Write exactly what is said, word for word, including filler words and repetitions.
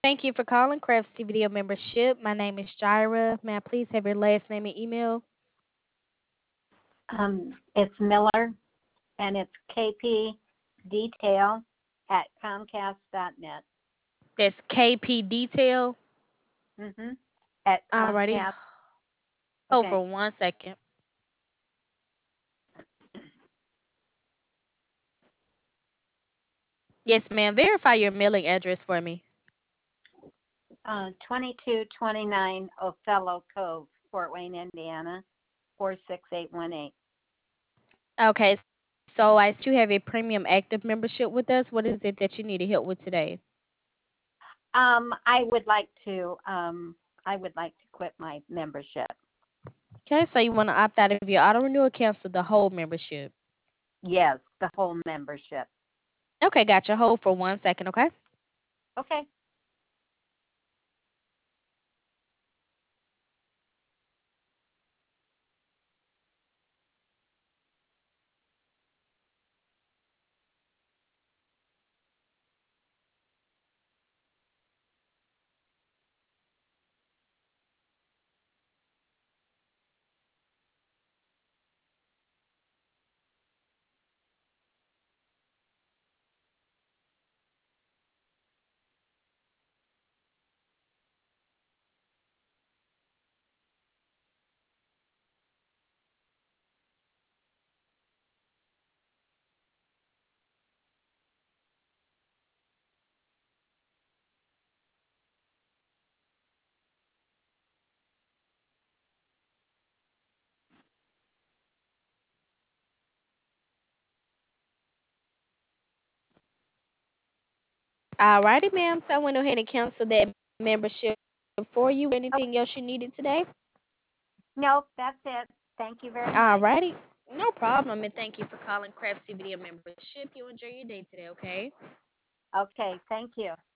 Thank you for calling Craftsy Video Membership. My name is Jira. May I please have your last name and email? Um, it's Miller, and it's K P Detail at Comcast dot net. That's K P Detail. Mm-hmm. At Alrighty. Comcast. Hold for Okay. one second. Yes, ma'am. Verify your mailing address for me. Uh, twenty-two twenty-nine Othello Cove, Fort Wayne, Indiana, four six eight one eight. Okay. So I see you have a premium active membership with us. What is it that you need help with today? Um, I would like to um, I would like to quit my membership. Okay, so you want to opt out of your auto renew or cancel the whole membership? Yes, the whole membership. Okay, gotcha. Hold for one second, okay? Okay. Alrighty, ma'am. So I went ahead and canceled that membership for you. Okay. Anything else you needed today? Nope, that's it. Thank you very much. Alrighty. No problem. And thank you for calling Craftsy Video Membership. You enjoy your day today, okay? Okay, thank you.